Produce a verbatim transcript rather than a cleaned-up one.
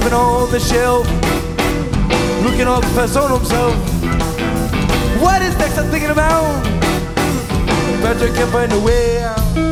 sleeping on the shelf, looking all confess on himself. What is next I'm thinking about? Patrick can't find a way out.